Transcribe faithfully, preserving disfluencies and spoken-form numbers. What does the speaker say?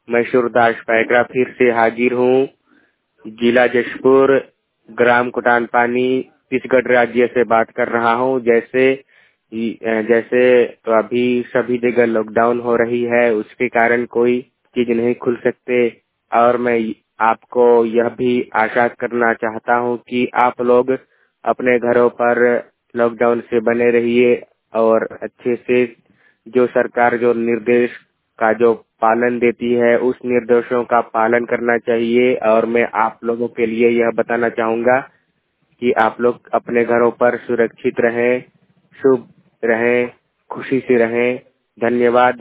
मैं सूरदास पैगरा फिर से हाजिर हूँ। जिला जशपुर, ग्राम कुटान पानी, छत्तीसगढ़ राज्य से बात कर रहा हूँ। जैसे जैसे तो अभी सभी जगह लॉकडाउन हो रही है, उसके कारण कोई चीज नहीं खुल सकते। और मैं आपको यह भी आशा करना चाहता हूँ कि आप लोग अपने घरों पर लॉकडाउन से बने रहिए और अच्छे से जो सरकार जो निर्देश का जो पालन देती है उस निर्देशों का पालन करना चाहिए। और मैं आप लोगों के लिए यह बताना चाहूँगा कि आप लोग अपने घरों पर सुरक्षित रहें, शुभ रहें, खुशी से रहें। धन्यवाद।